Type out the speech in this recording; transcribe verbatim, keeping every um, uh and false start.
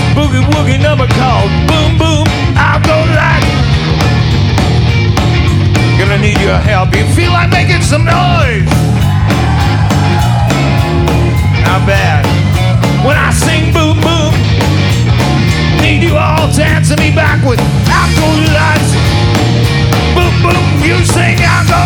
boogie woogie number called Boom Boom Outdoor Light. Gonna need your help. You feel like making some noise? Not bad. When I sing boom boom, need you all to answer me back with outdoor lights. Boom boom, you sing outdoor